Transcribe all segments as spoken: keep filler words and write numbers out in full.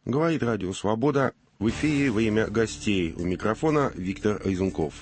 Говорит Радио Свобода. В эфире «Время гостей». У микрофона Виктор Айзенков.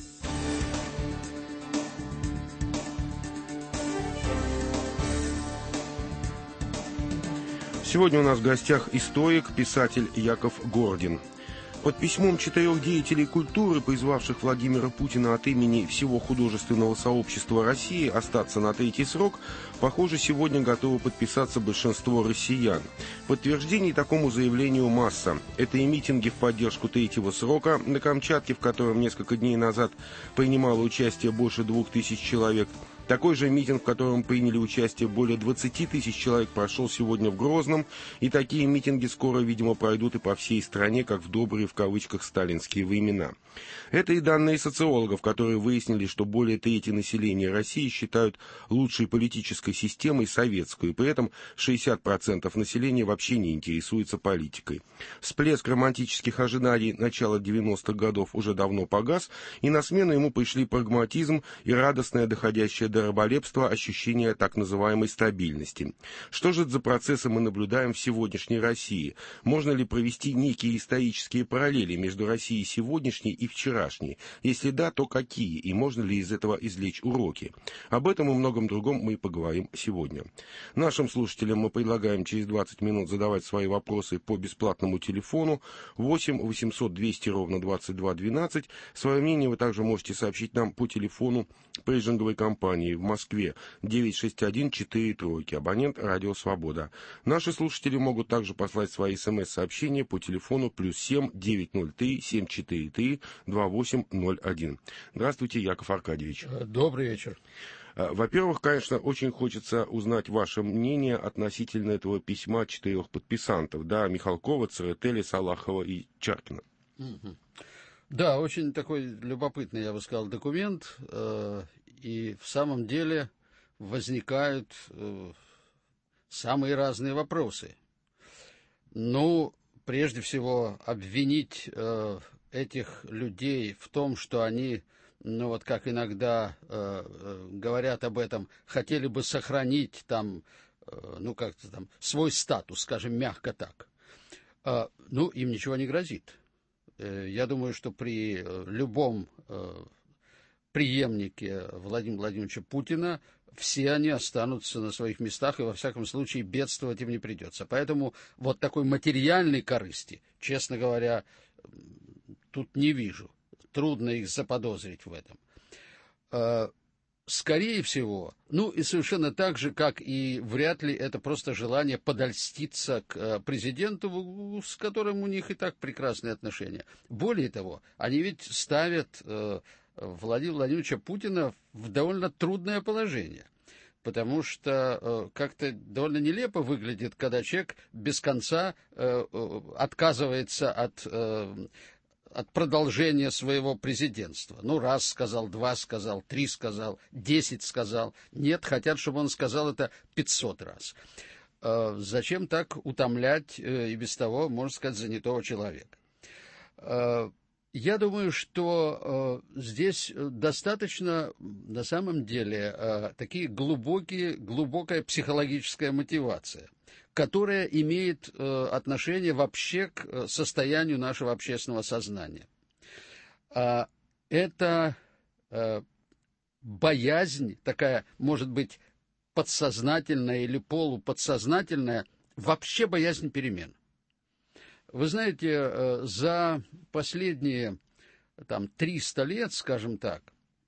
Сегодня у нас в гостях историк, писатель Яков Гордин. Под письмом четырех деятелей культуры, призвавших Владимира Путина от имени всего художественного сообщества России остаться на третий срок, похоже, сегодня готово подписаться большинство россиян. Подтверждений такому заявлению масса. Это и митинги в поддержку третьего срока на Камчатке, в котором несколько дней назад принимало участие больше двух тысяч человек. Такой же митинг, в котором приняли участие более двадцати тысяч человек, прошел сегодня в Грозном, и такие митинги скоро, видимо, пройдут и по всей стране, как в добрые, в кавычках, сталинские времена. Это и данные социологов, которые выяснили, что более трети населения России считают лучшей политической системой советскую, и при этом шестьдесят процентов населения вообще не интересуется политикой. Всплеск романтических ожиданий начала девяностых годов уже давно погас, и на смену ему пришли прагматизм и радостное доходящее до раболепства ощущение так называемой стабильности. Что же это за процессы мы наблюдаем в сегодняшней России? Можно ли провести некие исторические параллели между Россией сегодняшней и вчерашней? Если да, то какие? И можно ли из этого извлечь уроки? Об этом и многом другом мы поговорим сегодня. Нашим слушателям мы предлагаем через двадцать минут задавать свои вопросы по бесплатному телефону восемь восемьсот двести ровно двадцать два двенадцать. Свое мнение вы также можете сообщить нам по телефону пейджинговой компании в Москве девять шесть один четыре тройки, абонент Радио Свобода. Наши слушатели могут также послать свои смс-сообщения по телефону плюс семь девятьсот три семь четыре три два восемь ноль один. Здравствуйте, Яков Аркадьевич. Добрый вечер. Во-первых, конечно, очень хочется узнать ваше мнение относительно этого письма четырех подписантов, да, Михалкова, Церетели, Салахова и Чаркина. Угу. Да, очень такой любопытный, я бы сказал, документ, э, и в самом деле возникают э, самые разные вопросы. Ну, прежде всего, обвинить э, этих людей в том, что они, ну вот как иногда э, говорят об этом, хотели бы сохранить там, э, ну как-то там, свой статус, скажем, мягко так, э, ну, им ничего не грозит. Я думаю, что при любом э, преемнике Владимира Владимировича Путина все они останутся на своих местах, и во всяком случае бедствовать им не придется. Поэтому вот такой материальной корысти, честно говоря, тут не вижу. Трудно их заподозрить в этом. Э, скорее всего, ну и совершенно так же, как и вряд ли это просто желание подольститься к президенту, с которым у них и так прекрасные отношения. Более того, они ведь ставят э, Владимира Владимировича Путина в довольно трудное положение. Потому что э, как-то довольно нелепо выглядит, когда человек без конца э, э, отказывается от... Э, от продолжения своего президентства. Ну, раз сказал, два сказал, три сказал, десять сказал. Нет, хотят, чтобы он сказал это пятьсот раз. Э, зачем так утомлять э, и без того, можно сказать, занятого человека? Э, я думаю, что э, здесь достаточно, на самом деле, э, такие глубокие, глубокая психологическая мотивация, которая имеет э, отношение вообще к состоянию нашего общественного сознания. А, это э, боязнь, такая, может быть, подсознательная или полуподсознательная, вообще боязнь перемен. Вы знаете, э, за последние там, триста лет, скажем так,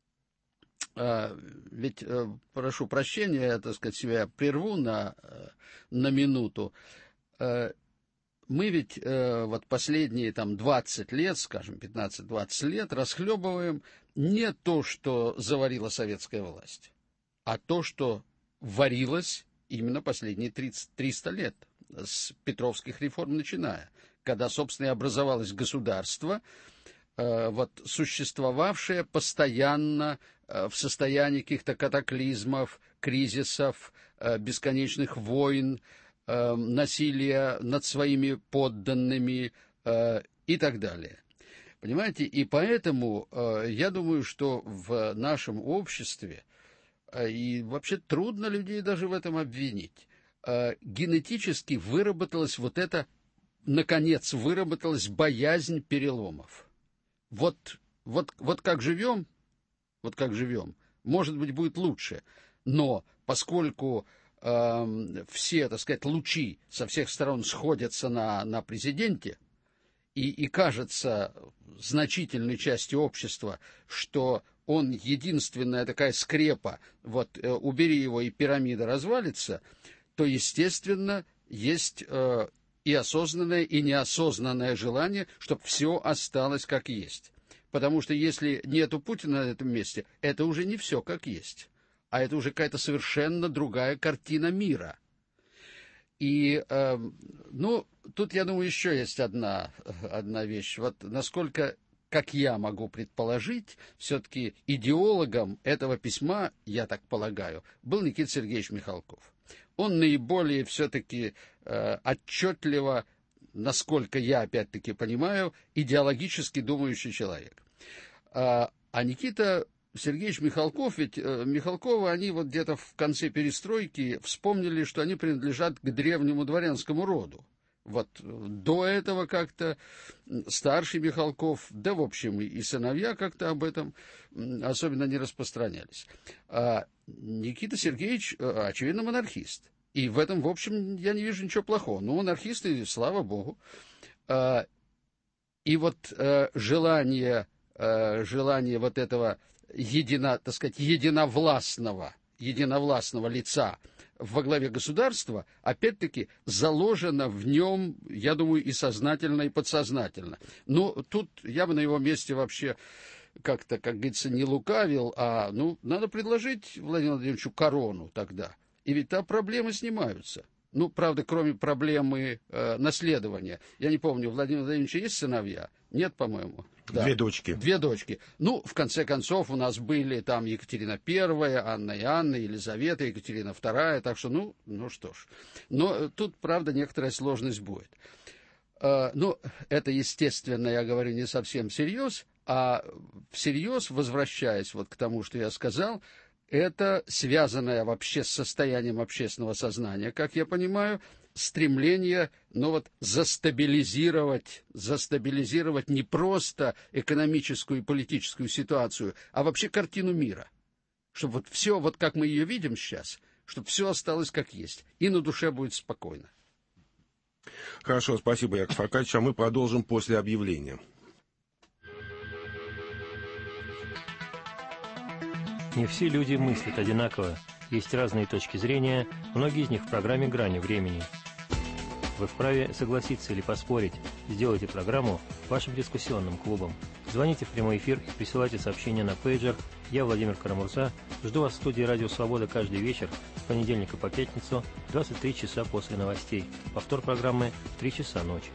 ведь, прошу прощения, я, так сказать, себя прерву на, на минуту, мы ведь вот последние там двадцать лет, скажем, пятнадцать-двадцать лет расхлебываем не то, что заварила советская власть, а то, что варилось именно последние тридцать, триста лет, с петровских реформ начиная, когда, собственно, и образовалось государство, вот, существовавшее постоянно в состоянии каких-то катаклизмов, кризисов, бесконечных войн, насилия над своими подданными и так далее. Понимаете, и поэтому я думаю, что в нашем обществе, и вообще трудно людей даже в этом обвинить, генетически выработалась вот эта наконец, выработалась боязнь переломов. Вот, вот, вот как живем, вот как живем, может быть, будет лучше. Но поскольку э, все, так сказать, лучи со всех сторон сходятся на, на президенте, и, и кажется значительной части общества, что он единственная такая скрепа, вот э, убери его, и пирамида развалится, то, естественно, есть э, и осознанное, и неосознанное желание, чтобы все осталось как есть. Потому что если нету Путина на этом месте, это уже не все как есть, а это уже какая-то совершенно другая картина мира. И, э, ну, тут, я думаю, еще есть одна, одна вещь. Вот насколько, как я могу предположить, все-таки идеологом этого письма, я так полагаю, был Никита Сергеевич Михалков. Он наиболее все-таки э, отчетливо, насколько я опять-таки понимаю, идеологически думающий человек. А, а Никита Сергеевич Михалков, ведь э, Михалковы, они вот где-то в конце перестройки вспомнили, что они принадлежат к древнему дворянскому роду. Вот до этого как-то старший Михалков, да, в общем, и сыновья как-то об этом особенно не распространялись. А Никита Сергеевич, очевидно, монархист. И в этом, в общем, я не вижу ничего плохого. Ну, монархисты, слава богу. И вот желание, желание вот этого едино, так сказать, единовластного, единовластного лица во главе государства, опять-таки, заложено в нем, я думаю, и сознательно, и подсознательно. Но тут я бы на его месте вообще как-то, как говорится, не лукавил, а, ну, надо предложить Владимиру Владимировичу корону тогда. И ведь там проблемы снимаются. Ну, правда, кроме проблемы э, наследования. Я не помню, у Владимира Владимировича есть сыновья? Нет, по-моему. Да. Две дочки. Две дочки. Ну, в конце концов, у нас были там Екатерина Первая, Анна и Анна, Елизавета, Екатерина Вторая. Так что, ну, ну что ж. Но тут, правда, некоторая сложность будет. Э, ну, это, естественно, я говорю не совсем всерьез, а всерьез, возвращаясь вот к тому, что я сказал, это связанное вообще с состоянием общественного сознания, как я понимаю, стремление, ну вот, застабилизировать, застабилизировать не просто экономическую и политическую ситуацию, а вообще картину мира. Чтобы вот все, вот как мы ее видим сейчас, чтобы все осталось как есть, и на душе будет спокойно. Хорошо, спасибо, Яков Аркадьевич, а мы продолжим после объявления. Не все люди мыслят одинаково, есть разные точки зрения, многие из них в программе «Грани времени». Вы вправе согласиться или поспорить. Сделайте программу вашим дискуссионным клубом. Звоните в прямой эфир и присылайте сообщения на пейджер. Я, Владимир Карамурза, жду вас в студии «Радио Свобода» каждый вечер с понедельника по пятницу в двадцать три часа после новостей. Повтор программы в три часа ночи.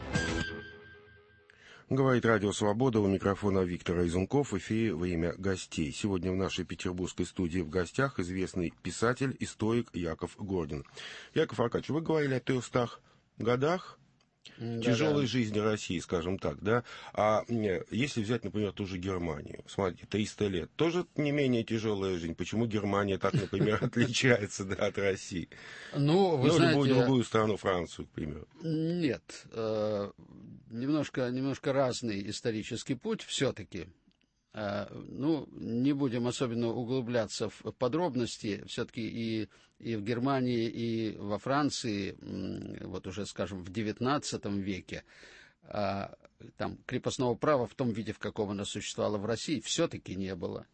Говорит Радио Свобода, у микрофона Виктор Изунков, в эфире «Время гостей». Сегодня в нашей петербургской студии в гостях известный писатель, историк Яков Гордин. Яков Аркадьевич, вы говорили о трехстах годах Да, тяжелой да. жизни России, скажем так, да? А если взять, например, ту же Германию, смотрите, триста лет, тоже не менее тяжелая жизнь. Почему Германия так, например, отличается от России? Ну, вы знаете... любую другую страну, Францию, к примеру. Нет, э, немножко, немножко разный исторический путь все-таки. Э, ну, не будем особенно углубляться в подробности. Все-таки и, и в Германии, и во Франции, вот уже, скажем, в девятнадцатом веке, э, там крепостного права в том виде, в каком оно существовало в России, все-таки не было.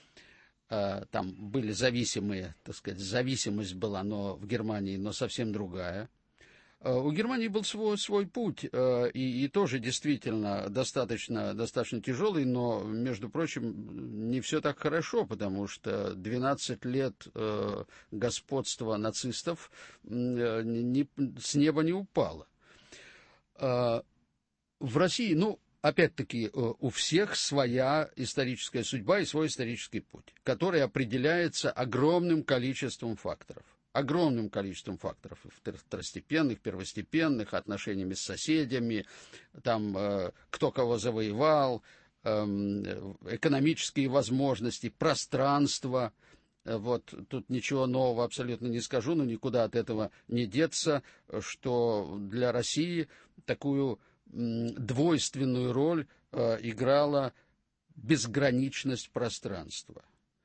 Э, там были зависимые, так сказать, зависимость была, но в Германии, но совсем другая. У Германии был свой, свой путь, и, и тоже действительно достаточно, достаточно тяжелый, но, между прочим, не все так хорошо, потому что двенадцать лет господства нацистов не, с неба не упало. В России, ну, опять-таки, у всех своя историческая судьба и свой исторический путь, который определяется огромным количеством факторов. Огромным количеством факторов, второстепенных, первостепенных, отношениями с соседями, там, э, кто кого завоевал, э, экономические возможности, пространство, Вот тут ничего нового абсолютно не скажу, но никуда от этого не деться, что для России такую двойственную роль играла безграничность пространства.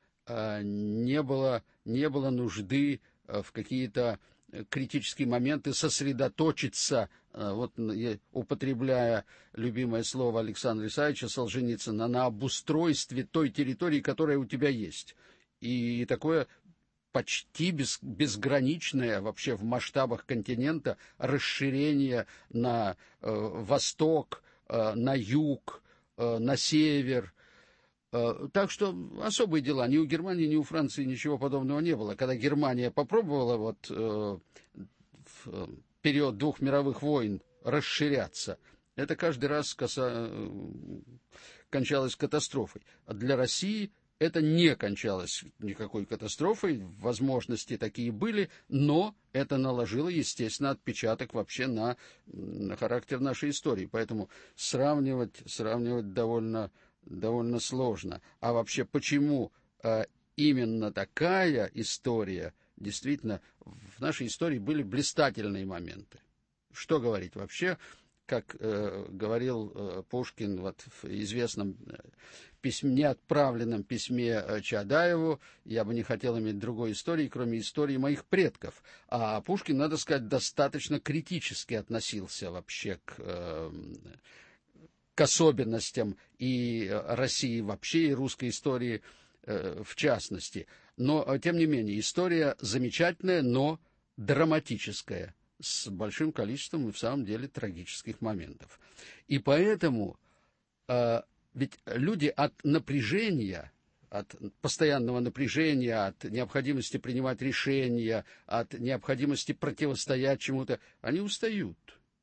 Не было, не было нужды в какие-то критические моменты сосредоточиться, вот употребляя любимое слово Александра Исаевича Солженицына, на обустройстве той территории, которая у тебя есть. И такое почти без, безграничное вообще в масштабах континента расширение на э, восток, э, на юг, э, на север. Э, так что особые дела. Ни у Германии, ни у Франции ничего подобного не было. Когда Германия попробовала вот, э, в период двух мировых войн расширяться, это каждый раз коса... кончалось катастрофой. А для России это не кончалось никакой катастрофой, возможности такие были, но это наложило, естественно, отпечаток вообще на, на характер нашей истории. Поэтому сравнивать, сравнивать довольно, довольно сложно. А вообще, почему э, именно такая история, действительно, в нашей истории были блистательные моменты. Что говорить вообще? Как э, говорил э, Пушкин вот, в известном письме, неотправленном письме э, Чаадаеву, я бы не хотел иметь другой истории, кроме истории моих предков. А Пушкин, надо сказать, достаточно критически относился вообще к, э, к особенностям и России вообще, и русской истории э, в частности. Но, тем не менее, история замечательная, но драматическая, с большим количеством и в самом деле трагических моментов. И поэтому э, ведь люди от напряжения, от постоянного напряжения, от необходимости принимать решения, от необходимости противостоять чему-то, они устают.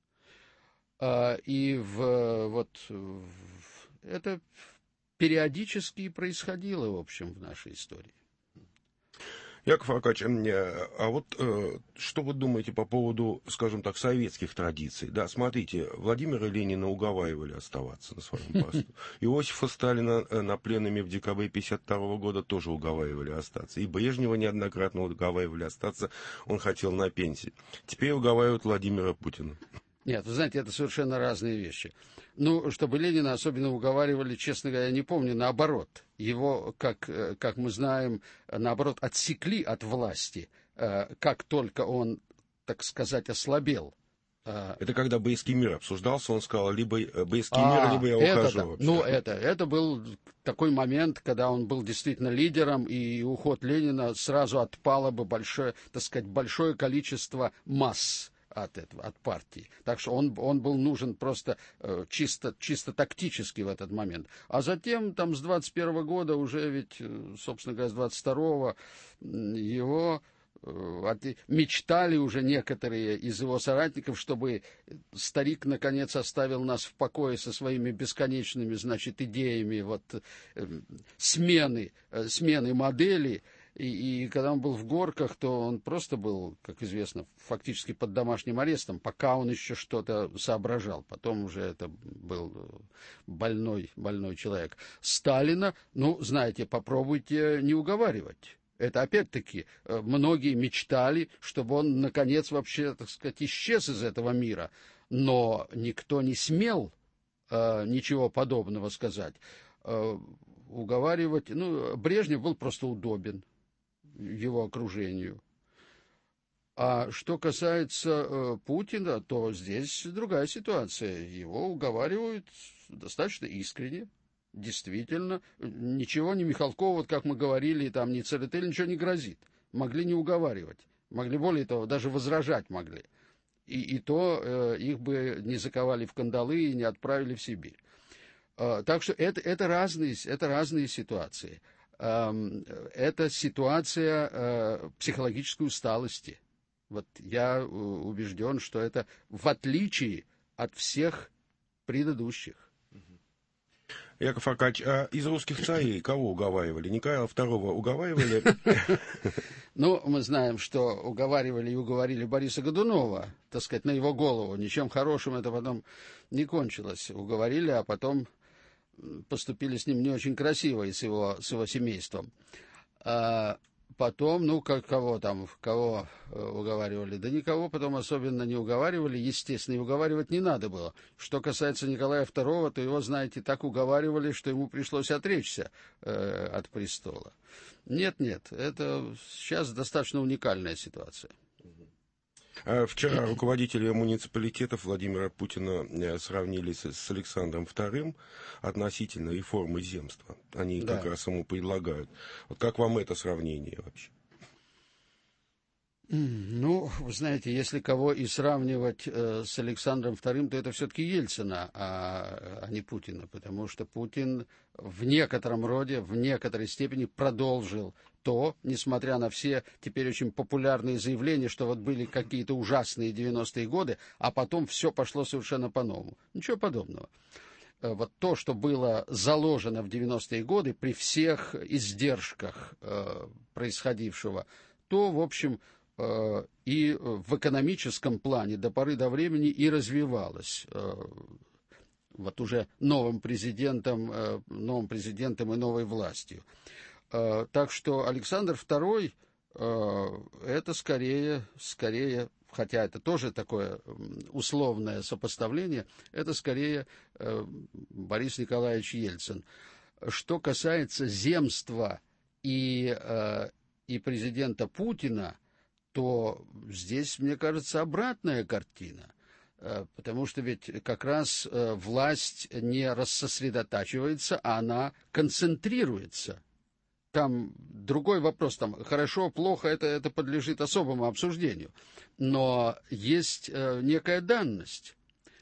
Э, и в, вот, в, это периодически происходило, в общем, в нашей истории. Яков Аркадьевич, а вот э, что вы думаете по поводу, скажем так, советских традиций? Да, смотрите, Владимира Ленина уговаривали оставаться на своем посту. Иосифа Сталина на пленуме в декабре тысяча девятьсот пятьдесят второго года тоже уговаривали остаться. И Брежнева неоднократно уговаривали остаться, он хотел на пенсии. Теперь уговаривают Владимира Путина. Нет, вы знаете, это совершенно разные вещи. Ну, чтобы Ленина особенно уговаривали, честно говоря, я не помню, наоборот. Его, как, как мы знаем, наоборот, отсекли от власти, как только он, так сказать, ослабел. Это когда Брестский мир обсуждался, он сказал, либо Брестский а, мир, либо я это, ухожу. Да. Вообще. Ну, это, это был такой момент, когда он был действительно лидером, и уход Ленина сразу отпало бы большое, так сказать, большое количество масс от этого, от партии. Так что он, он был нужен просто э, чисто, чисто тактически в этот момент. А затем, там, с двадцать первого года, уже ведь, собственно говоря, с двадцать второго его э, мечтали уже некоторые из его соратников, чтобы старик, наконец, оставил нас в покое со своими бесконечными, значит, идеями вот, э, смены, э, смены модели. И, и когда он был в Горках, то он просто был, как известно, фактически под домашним арестом, пока он еще что-то соображал. Потом уже это был больной, больной человек. Сталина, ну, знаете, попробуйте не уговаривать. Это, опять-таки, многие мечтали, чтобы он, наконец, вообще, так сказать, исчез из этого мира. Но никто не смел э, ничего подобного сказать. Э, уговаривать, ну, Брежнев был просто удобен его окружению. А что касается э, Путина, то здесь другая ситуация. Его уговаривают достаточно искренне, действительно. Ничего не Михалкову, вот как мы говорили, там ни Церетели ничего не грозит. Могли не уговаривать. Могли, более того, даже возражать могли. И, и то э, их бы не заковали в кандалы и не отправили в Сибирь. Э, так что это, это, разные, это разные ситуации. Это ситуация э, психологической усталости. Вот я убежден, что это в отличие от всех предыдущих. Яков Аркадьевич, а из русских царей кого уговаривали? Николая второго уговаривали? Ну, мы знаем, что уговаривали и уговорили Бориса Годунова, так сказать, на его голову. Ничем хорошим это потом не кончилось. Уговорили, а потом поступили с ним не очень красиво и с его, с его семейством. А, Потом, ну, как, кого там, кого э, уговаривали? Да никого потом особенно не уговаривали, естественно, и уговаривать не надо было. Что касается Николая второго, то его, знаете, так уговаривали, что ему пришлось отречься э, от престола. Нет, нет, это сейчас достаточно уникальная ситуация. Вчера руководители муниципалитетов Владимира Путина сравнили с Александром вторым относительно реформы земства. Они да. как раз ему предлагают. Вот как вам это сравнение вообще? Ну, вы знаете, если кого и сравнивать э, с Александром вторым, то это все-таки Ельцина, а, а не Путина, потому что Путин в некотором роде, в некоторой степени продолжил то, несмотря на все теперь очень популярные заявления, что вот были какие-то ужасные девяностые годы, а потом все пошло совершенно по-новому. Ничего подобного. Вот то, что было заложено в девяностые годы при всех издержках э, происходившего, то, в общем, э, и в экономическом плане до поры до времени и развивалось. Э, вот уже новым президентом, э, новым президентом и новой властью. Так что Александр второй это скорее, скорее, хотя это тоже такое условное сопоставление, это скорее Борис Николаевич Ельцин. Что касается земства и, и президента Путина, то здесь, мне кажется, обратная картина. Потому что ведь как раз власть не рассосредотачивается, а она концентрируется. Там другой вопрос, там хорошо, плохо, это, это подлежит особому обсуждению. Но есть э, некая данность.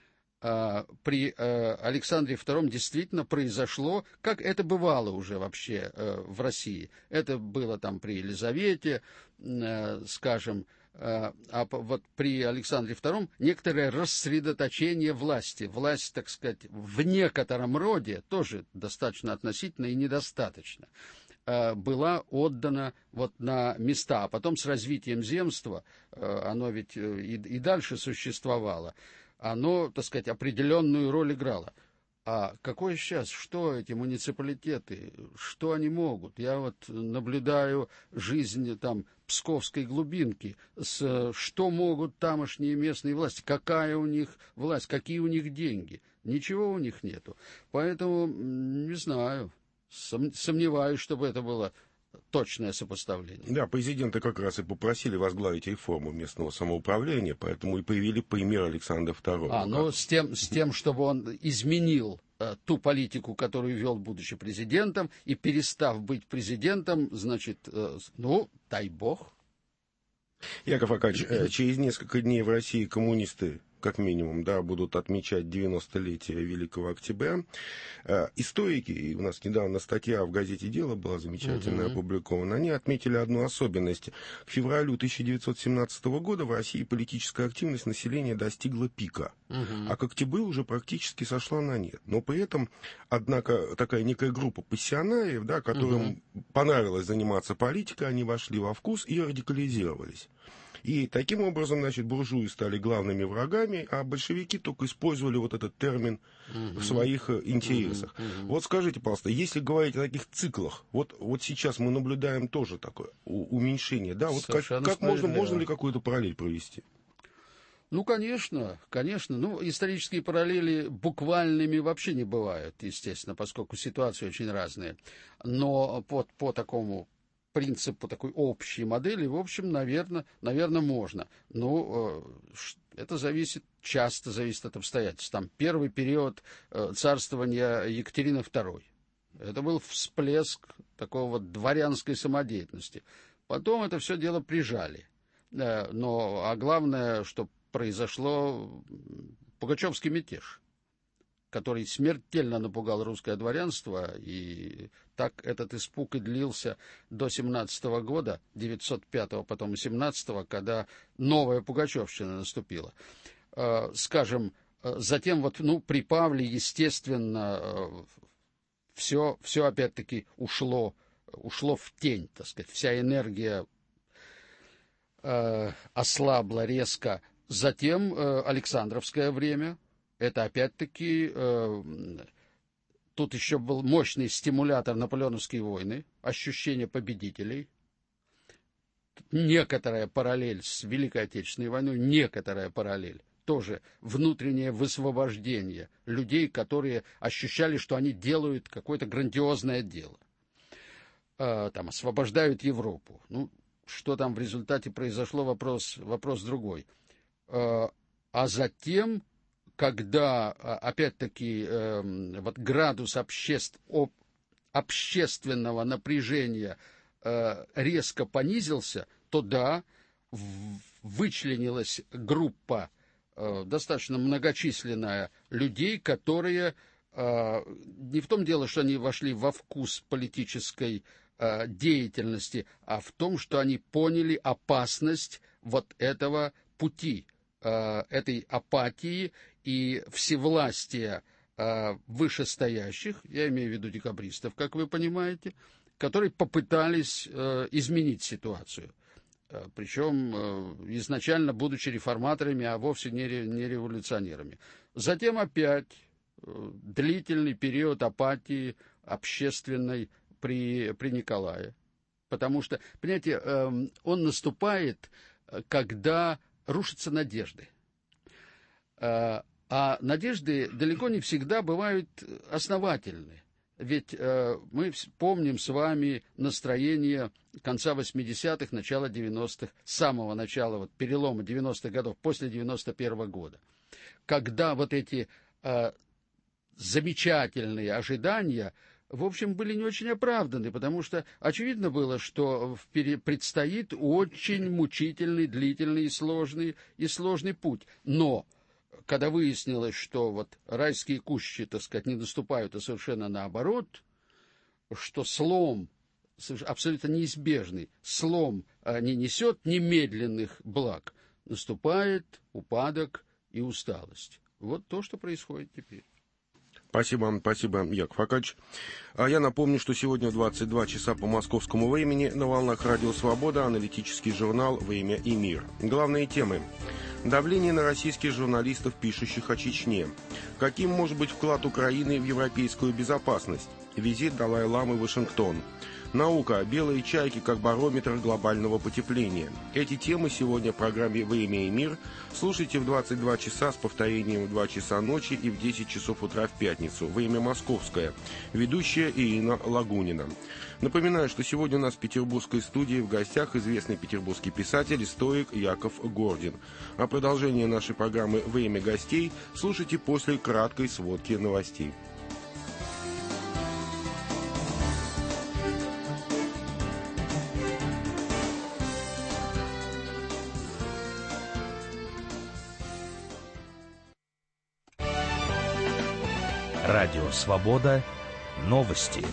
Э, при э, Александре втором действительно произошло, как это бывало уже вообще э, в России. Это было там при Елизавете, э, скажем, э, а вот при Александре втором некоторое рассредоточение власти. Власть, так сказать, в некотором роде, тоже достаточно относительно и недостаточно, была отдана вот на места, а потом с развитием земства, оно ведь и, и дальше существовало, оно, так сказать, определенную роль играло. А какое сейчас, что эти муниципалитеты, что они могут? Я вот наблюдаю жизнь там Псковской глубинки, с, что могут тамошние местные власти, какая у них власть, какие у них деньги. Ничего у них нету. Поэтому, не знаю, сомневаюсь, чтобы это было точное сопоставление. Да, президенты как раз и попросили возглавить реформу местного самоуправления, поэтому и привели пример Александра второго. А, ну, с тем, с тем, чтобы он изменил э, ту политику, которую вел, будучи президентом, и перестав быть президентом, значит, э, ну, дай бог. Яков Акач, э, через несколько дней в России коммунисты, как минимум, да, будут отмечать девяностолетие Великого Октября. Э, историки, и у нас недавно статья в газете «Дело» была замечательно uh-huh. опубликована, они отметили одну особенность. К февралю тысяча девятьсот семнадцатого года в России политическая активность населения достигла пика, uh-huh. а к октябрю уже практически сошла на нет. Но при этом, однако, такая некая группа пассионариев, да, которым uh-huh. понравилось заниматься политикой, они вошли во вкус и радикализировались. И таким образом, значит, буржуи стали главными врагами, а большевики только использовали вот этот термин uh-huh. в своих интересах. Uh-huh. Uh-huh. Вот скажите, пожалуйста, если говорить о таких циклах, вот, вот сейчас мы наблюдаем тоже такое уменьшение, да, вот как, как можно, можно ли какую-то параллель провести? Ну, конечно, конечно. Ну, исторические параллели буквальными вообще не бывают, естественно, поскольку ситуации очень разные. Но по, по такому принципу такой общей модели, в общем, наверное, наверное, можно. Но э, это зависит, часто зависит от обстоятельств. Там первый период э, царствования Екатерины второй. Это был всплеск такого вот дворянской самодеятельности. Потом это все дело прижали. Э, но, а главное, что произошло Пугачевский мятеж, который смертельно напугал русское дворянство, и так этот испуг и длился до семнадцатого года, девятьсот пятого, потом и семнадцатого, когда новая пугачевщина наступила. Скажем, затем вот, ну, при Павле, естественно, все, все опять-таки ушло, ушло в тень, так сказать, вся энергия ослабла резко. Затем Александровское время. Это, опять-таки, э, тут еще был мощный стимулятор наполеоновские войны, ощущение победителей. некоторая параллель с Великой Отечественной войной, некоторая параллель. Тоже внутреннее высвобождение людей, которые ощущали, что они делают какое-то грандиозное дело. Там освобождают Европу. Ну, что там в результате произошло, вопрос, вопрос другой. А затем, когда, опять-таки, вот градус обществ, общественного напряжения резко понизился, то да, вычленилась группа достаточно многочисленная людей, которые, не в том дело, что они вошли во вкус политической деятельности, а в том, что они поняли опасность вот этого пути, этой апатии и всевластия вышестоящих, я имею в виду декабристов, как вы понимаете, которые попытались изменить ситуацию. Причем изначально будучи реформаторами, а вовсе не революционерами. Затем опять длительный период апатии общественной при, при Николае. Потому что, понимаете, он наступает, когда рушатся надежды. А надежды далеко не всегда бывают основательны. Ведь э, мы помним с вами настроение конца восьмидесятых, начала девяностых, самого начала, вот, перелома девяностых годов, после девяносто первого года, когда вот эти э, замечательные ожидания, в общем, были не очень оправданы, потому что очевидно было, что предстоит очень мучительный, длительный и сложный, и сложный путь. Но когда выяснилось, что вот райские кущи, так сказать, не наступают, а совершенно наоборот, что слом абсолютно неизбежный, слом не несет немедленных благ, наступает упадок и усталость. Вот то, что происходит теперь. Спасибо, спасибо, Яков Акадьевич. А я напомню, что сегодня в двадцать два часа по московскому времени на волнах Радио Свобода аналитический журнал «Время и мир». Главные темы. Давление на российских журналистов, пишущих о Чечне. Каким может быть вклад Украины в европейскую безопасность? Визит Далай-ламы в Вашингтон. Наука. Белые чайки как барометр глобального потепления. Эти темы сегодня в программе «Время и мир» слушайте в двадцать два часа с повторением в два часа ночи и в десять часов утра в пятницу. Время московское. Ведущая Ирина Лагунина. Напоминаю, что сегодня у нас в петербургской студии в гостях известный петербургский писатель, историк Яков Гордин. А продолжение нашей программы «Время гостей» слушайте после краткой сводки новостей. Радио «Свобода». Новости.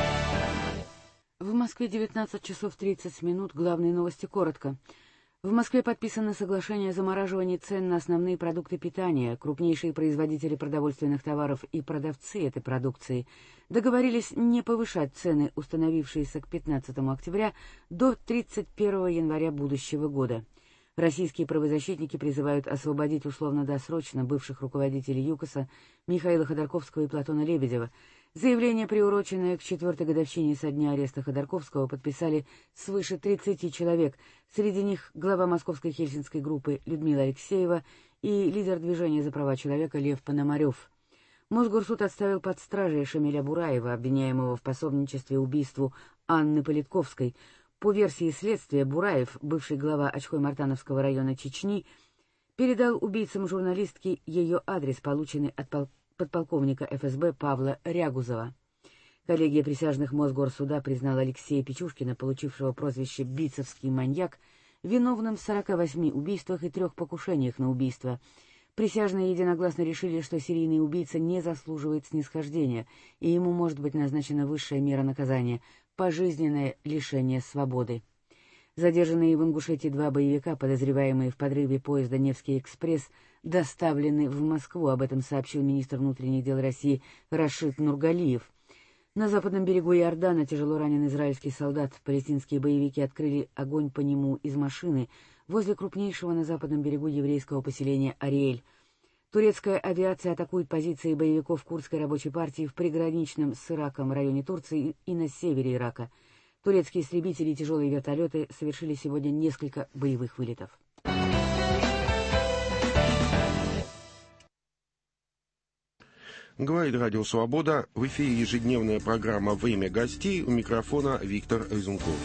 В Москве девятнадцать часов тридцать минут. Главные новости коротко. В Москве подписано соглашение о замораживании цен на основные продукты питания. Крупнейшие производители продовольственных товаров и продавцы этой продукции договорились не повышать цены, установившиеся к пятнадцатому октября, до тридцать первого января будущего года. Российские правозащитники призывают освободить условно-досрочно бывших руководителей ЮКОСа Михаила Ходорковского и Платона Лебедева. Заявление, приуроченное к четвертой годовщине со дня ареста Ходорковского, подписали свыше тридцати человек. Среди них глава московской хельсинской группы Людмила Алексеева и лидер движения за права человека Лев Пономарев. Мосгорсуд отставил под стражей Шамиля Бураева, обвиняемого в пособничестве убийству Анны Политковской. По версии следствия, Бураев, бывший глава Очхой-Мартановского района Чечни, передал убийцам журналистки ее адрес, полученный от пол- подполковника эф эс бэ Павла Рягузова. Коллегия присяжных Мосгорсуда признала Алексея Печушкина, получившего прозвище «Битцевский маньяк», виновным в сорока восьми убийствах и трех покушениях на убийство. Присяжные единогласно решили, что серийный убийца не заслуживает снисхождения, и ему может быть назначена высшая мера наказания — пожизненное лишение свободы. Задержанные в Ингушетии два боевика, подозреваемые в подрыве поезда «Невский экспресс», доставлены в Москву. Об этом сообщил министр внутренних дел России Рашид Нургалиев. На западном берегу Иордана тяжело раненый израильский солдат. Палестинские боевики открыли огонь по нему из машины возле крупнейшего на западном берегу еврейского поселения Ариэль. Турецкая авиация атакует позиции боевиков Курдской рабочей партии в приграничном с Ираком районе Турции и на севере Ирака. Турецкие истребители и тяжелые вертолеты совершили сегодня несколько боевых вылетов. Говорит Радио Свобода. В эфире ежедневная программа «Время гостей». У микрофона Виктор Резунков.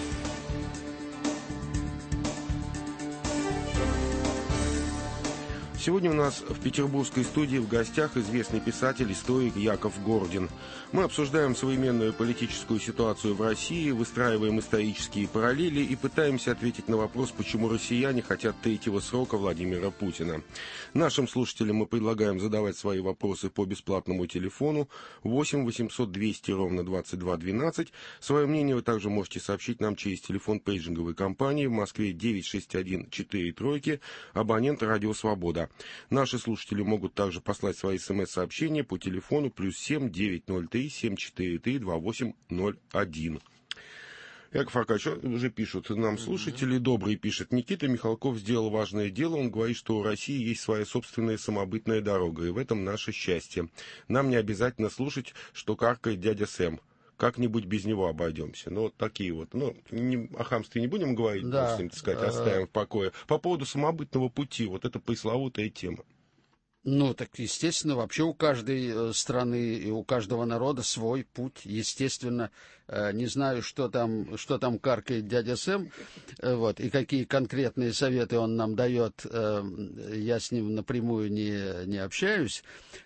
Сегодня у нас в петербургской студии в гостях известный писатель, историк Яков Гордин. Мы обсуждаем современную политическую ситуацию в России, выстраиваем исторические параллели и пытаемся ответить на вопрос, почему россияне хотят третьего срока Владимира Путина. Нашим слушателям мы предлагаем задавать свои вопросы по бесплатному телефону восемь восемьсот двести ровно двадцать два двенадцать. Свое мнение вы также можете сообщить нам через телефон пейджинговой компании в Москве девять шесть один четыре тройки, абонент Радио Свобода. Наши слушатели могут также послать свои смс-сообщения по телефону плюс семь девятьсот три семь четыре три два восемь ноль один. Яков Аркадьевич, уже пишут нам слушатели, добрый пишет, Никита Михалков сделал важное дело, он говорит, что у России есть своя собственная самобытная дорога, и в этом наше счастье. Нам не обязательно слушать, что каркает дядя Сэм. Как-нибудь без него обойдемся. Ну, вот такие вот. Ну, не, о хамстве не будем говорить, да. так сказать, оставим в покое. По поводу самобытного пути, вот это пресловутая тема. Ну, так, естественно, вообще у каждой страны и у каждого народа свой путь. Естественно, не знаю, что там, что там каркает дядя Сэм, вот, и какие конкретные советы он нам дает. Я с ним напрямую не, не общаюсь,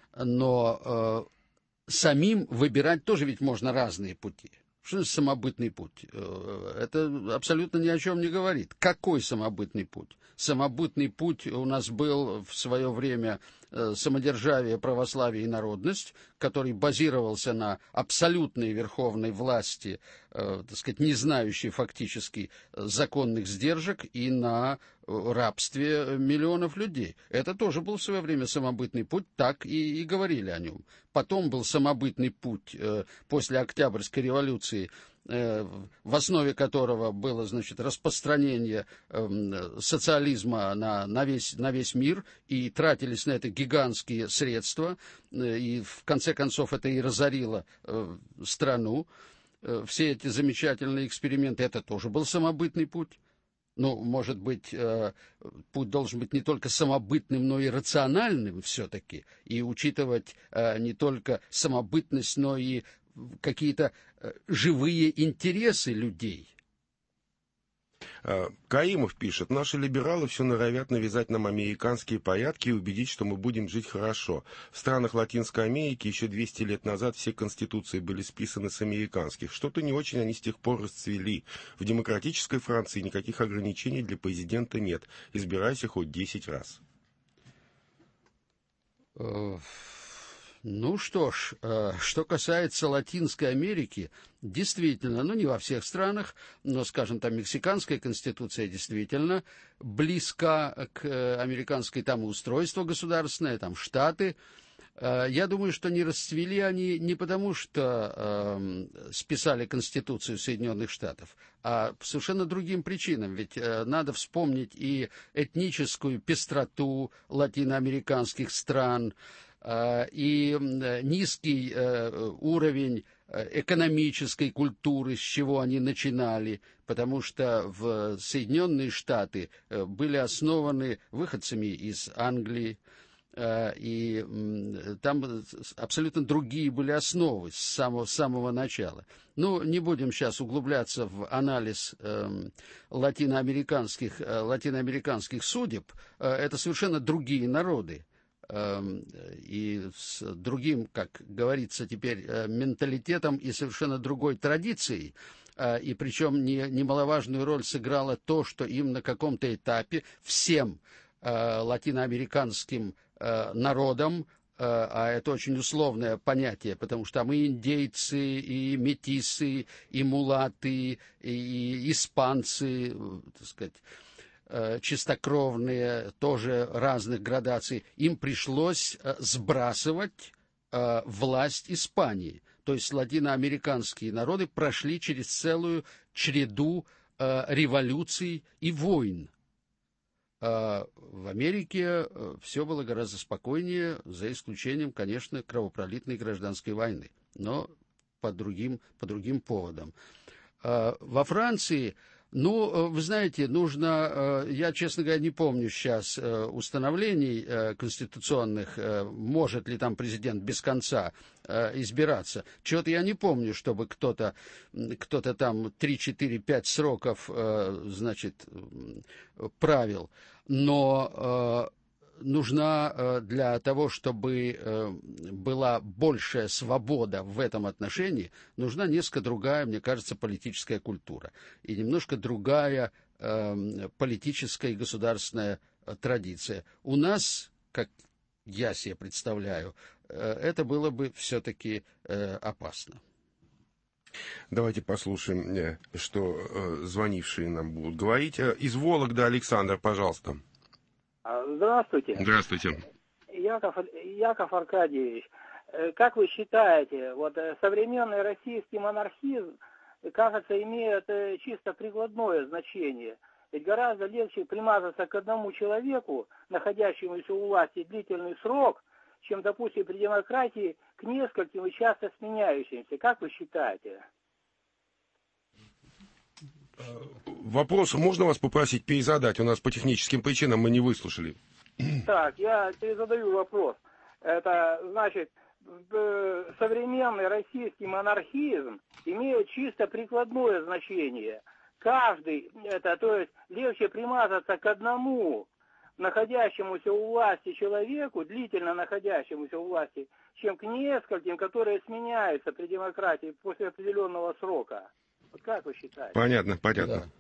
но самим выбирать тоже ведь можно разные пути. Что значит самобытный путь? Это абсолютно ни о чем не говорит. Какой самобытный путь? Самобытный путь у нас был в свое время самодержавие, православие и народность, который базировался на абсолютной верховной власти, так сказать, не знающей фактически законных сдержек, и на рабстве миллионов людей. Это тоже был в свое время самобытный путь, так и, и говорили о нем. Потом был самобытный путь э, после Октябрьской революции, э, в основе которого было, значит, распространение э, социализма на, на, весь, на весь мир, и тратились на это гигантские средства, э, и в конце концов это и разорило э, страну. Э, все эти замечательные эксперименты, это тоже был самобытный путь. Ну, может быть, путь должен быть не только самобытным, но и рациональным все-таки, и учитывать не только самобытность, но и какие-то живые интересы людей. Каримов пишет, наши либералы все норовят навязать нам американские порядки и убедить, что мы будем жить хорошо. В странах Латинской Америки еще двести лет назад все конституции были списаны с американских. Что-то не очень они с тех пор расцвели. В демократической Франции никаких ограничений для президента нет. Избирайся хоть десять раз. Ну что ж, что касается Латинской Америки, действительно, ну не во всех странах, но, скажем, там мексиканская конституция действительно близка к американской, там устройство государственное, там штаты. Я думаю, что не расцвели они не потому, что э, списали Конституцию Соединенных Штатов, а по совершенно другим причинам. Ведь э, надо вспомнить и этническую пестроту латиноамериканских стран, и низкий уровень экономической культуры, с чего они начинали, потому что в Соединенные Штаты были основаны выходцами из Англии, и там абсолютно другие были основы с самого, с самого начала. Ну, не будем сейчас углубляться в анализ э, латиноамериканских, э, латиноамериканских судеб, это совершенно другие народы. И с другим, как говорится теперь, менталитетом и совершенно другой традицией. И причем не, немаловажную роль сыграло то, что им на каком-то этапе всем латиноамериканским народам, а это очень условное понятие, потому что там и индейцы, и метисы, и мулаты, и испанцы, так сказать, чистокровные, тоже разных градаций, им пришлось сбрасывать власть Испании. То есть латиноамериканские народы прошли через целую череду революций и войн. В Америке все было гораздо спокойнее, за исключением, конечно, кровопролитной гражданской войны, но по другим, по другим поводам. Во Франции, ну, вы знаете, нужно, я, честно говоря, не помню сейчас установлений конституционных, может ли там президент без конца избираться. Чего-то я не помню, чтобы кто-то, кто-то там три, четыре, пять сроков, значит, правил. Но нужна для того, чтобы была большая свобода в этом отношении, нужна несколько другая, мне кажется, политическая культура и немножко другая политическая и государственная традиция. У нас, как я себе представляю, это было бы все-таки опасно. Давайте послушаем, что звонившие нам будут говорить. Из Вологды Александр, пожалуйста. Здравствуйте. Здравствуйте. Яков, Яков Аркадьевич, как вы считаете, вот современный российский монархизм, кажется, имеет чисто прикладное значение? Ведь гораздо легче примазаться к одному человеку, находящемуся у власти длительный срок, чем, допустим, при демократии к нескольким и часто сменяющимся. Как вы считаете? Вопрос можно вас попросить перезадать? У нас по техническим причинам мы не выслушали. Так, я перезадаю вопрос. Это значит, современный российский монархизм имеет чисто прикладное значение. Каждый, это, то есть легче примазаться к одному находящемуся у власти человеку, длительно находящемуся у власти, чем к нескольким, которые сменяются при демократии после определенного срока. Вот как вы считаете? Понятно, понятно. Да.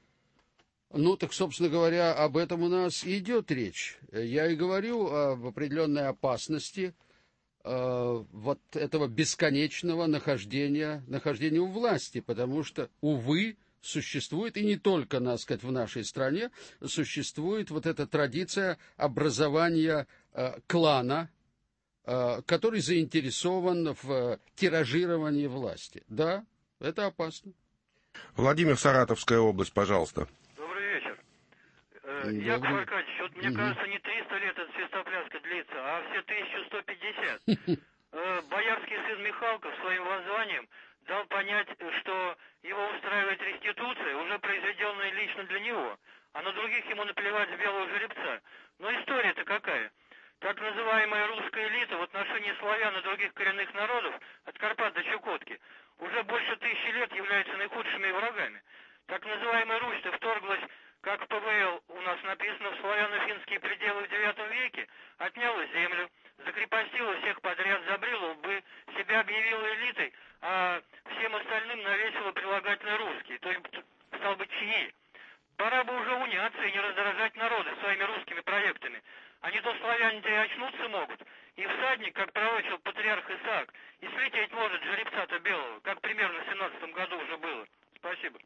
Ну, так, собственно говоря, об этом у нас и идет речь. Я и говорю об определенной опасности э, вот этого бесконечного нахождения, нахождения у власти, потому что, увы, существует, и не только, надо сказать, в нашей стране, существует вот эта традиция образования э, клана, э, который заинтересован в тиражировании власти. Да, это опасно. Владимир, Саратовская область, пожалуйста. Добрый вечер. Добрый. Яков Аркадьевич, вот мне угу. кажется, не триста лет эта свистопляска длится, а все тысяча сто пятьдесят. Боярский сын Михалков своим воззванием дал понять, что его устраивает реституция, уже произведенная лично для него, а на других ему наплевать с белого жеребца. Но история-то какая? Так называемая русская элита в отношении славян и других коренных народов, от Карпат до Чукотки, уже больше тысячи лет являются наихудшими врагами. Так называемая Русь-то вторглась, как в ПВЛ у нас написано, в славяно-финские пределы в девятом веке, отняла землю, закрепостила всех подряд, забрила лбы, себя объявила элитой, а всем остальным навесила прилагательно русские, то есть, стал быть, чьи. Пора бы уже уняться и не раздражать народы своими русскими проектами. А не то славяне-то и очнуться могут, и всадник, как пророчил патриарх Исаак, и слететь может жеребца-то белого, как примерно в семнадцатом году уже было. Спасибо.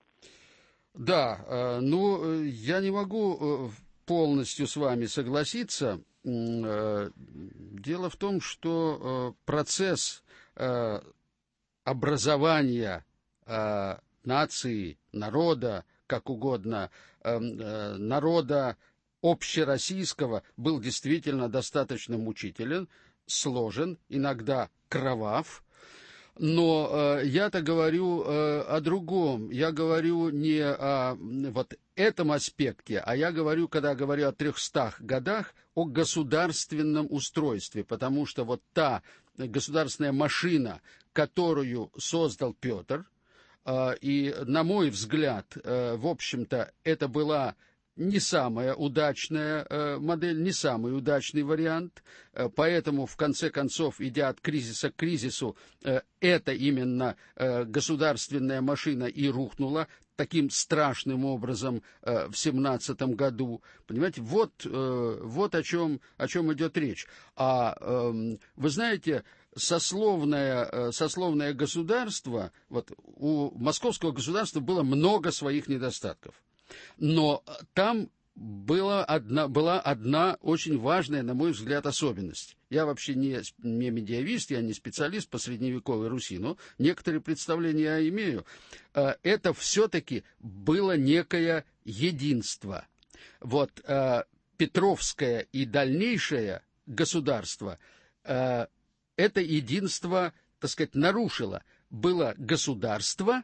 Да, ну, я не могу полностью с вами согласиться. Дело в том, что процесс образования нации, народа, как угодно, народа общероссийского был действительно достаточно мучителен, сложен, иногда кровав. Но э, я-то говорю э, о другом. Я говорю не о вот этом аспекте, а я говорю, когда говорю о трехстах годах, о государственном устройстве, потому что вот та государственная машина, которую создал Петр, э, и, на мой взгляд, э, в общем-то, это была не самая удачная э, модель, не самый удачный вариант, э, поэтому, в конце концов, идя от кризиса к кризису, э, эта именно э, государственная машина и рухнула таким страшным образом э, в семнадцатом году. Понимаете, вот, э, вот о чем, о чем идет речь. А э, вы знаете, сословное, э, сословное государство, вот у московского государства было много своих недостатков. Но там была одна, была одна очень важная, на мой взгляд, особенность. Я вообще не, не медиавист, я не специалист по средневековой Руси, но некоторые представления я имею. Это все-таки было некое единство. Вот Петровское и дальнейшее государство это единство, так сказать, нарушило. Было государство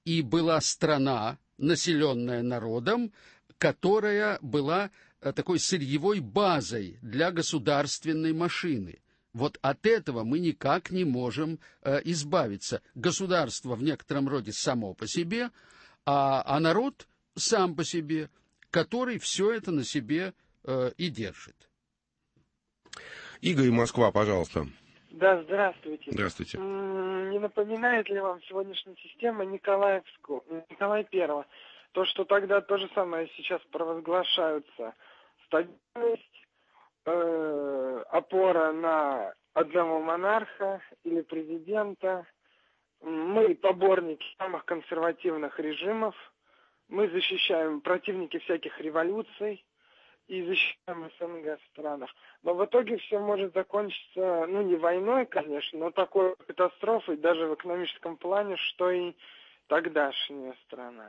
и была страна, населенная народом, которая была такой сырьевой базой для государственной машины. Вот от этого мы никак не можем э, избавиться. Государство в некотором роде само по себе, а, а народ сам по себе, который все это на себе э, и держит. Игорь, Москва, пожалуйста. Да, здравствуйте. Здравствуйте. М-м, не напоминает ли вам сегодняшняя система Николаевского, Николая Первого? То, что тогда то же самое сейчас провозглашаются. Стабильность, э, опора на одного монарха или президента. Мы поборники самых консервативных режимов. Мы защищаем противники всяких революций и защищаем СНГ странах. Но в итоге все может закончиться, ну, не войной, конечно, но такой катастрофой даже в экономическом плане, что и тогдашняя страна.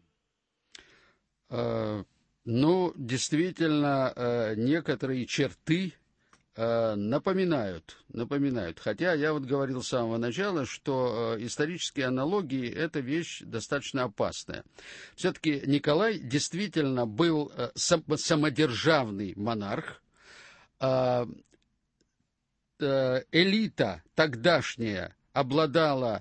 Ну, действительно, некоторые черты напоминают, напоминают. Хотя я вот говорил с самого начала, что исторические аналогии – это вещь достаточно опасная. Все-таки Николай действительно был самодержавный монарх. Элита тогдашняя обладала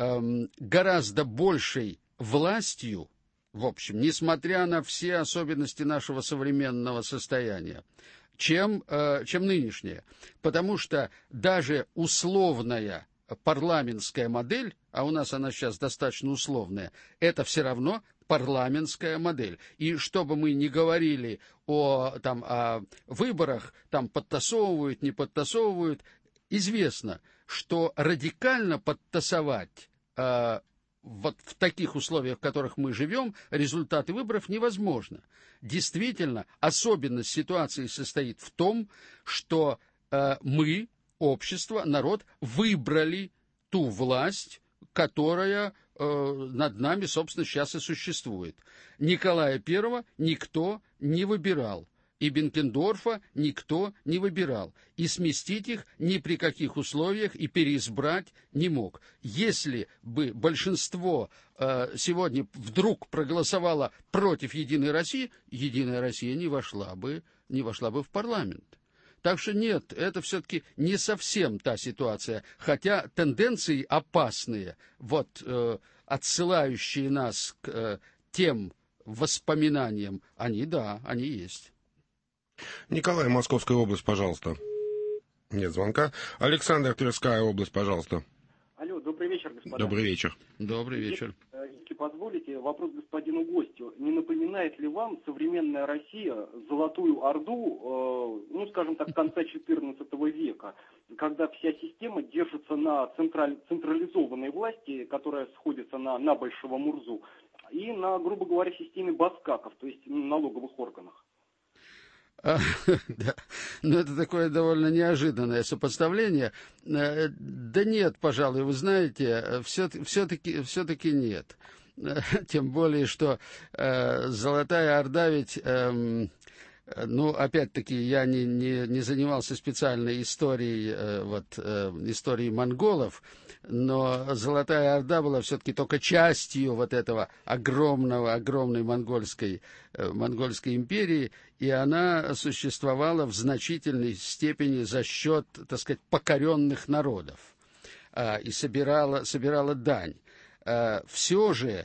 гораздо большей властью, в общем, несмотря на все особенности нашего современного состояния, чем, э, чем нынешняя. Потому что даже условная парламентская модель, а у нас она сейчас достаточно условная, это все равно парламентская модель. И что бы мы ни говорили о, там, о выборах, там подтасовывают, не подтасовывают, известно, что радикально подтасовать э, вот в таких условиях, в которых мы живем, результаты выборов невозможно. Действительно, особенность ситуации состоит в том, что э, мы, общество, народ, выбрали ту власть, которая э, над нами, собственно, сейчас и существует. Николая Первого никто не выбирал. И Бенкендорфа никто не выбирал. И сместить их ни при каких условиях и переизбрать не мог. Если бы большинство э, сегодня вдруг проголосовало против Единой России, Единая Россия не вошла бы, не вошла бы в парламент. Так что нет, это все-таки не совсем та ситуация. Хотя тенденции опасные, вот, э, отсылающие нас к э, тем воспоминаниям, они, да, они есть. Николай, Московская область, пожалуйста. Нет звонка. Александр, Тверская область, пожалуйста. Алло, добрый вечер, господа. Добрый вечер. Добрый вечер. Если, если позволите, вопрос господину гостю. Не напоминает ли вам современная Россия Золотую Орду, э, ну, скажем так, конца четырнадцатого века, когда вся система держится на централь, централизованной власти, которая сходится на, на Большого Мурзу, и на, грубо говоря, системе баскаков, то есть налоговых органах? А, да. Ну, это такое довольно неожиданное сопоставление. Да нет, пожалуй, вы знаете, все-таки, все-таки нет. Тем более, что э, Золотая Орда ведь... Э, ну, опять-таки, я не, не, не занимался специальной историей, э, вот, э, историей монголов, но Золотая Орда была все-таки только частью вот этого огромного, огромной монгольской, э, монгольской империи, и она существовала в значительной степени за счет, так сказать, покоренных народов, э, и собирала, собирала дань. Э, все же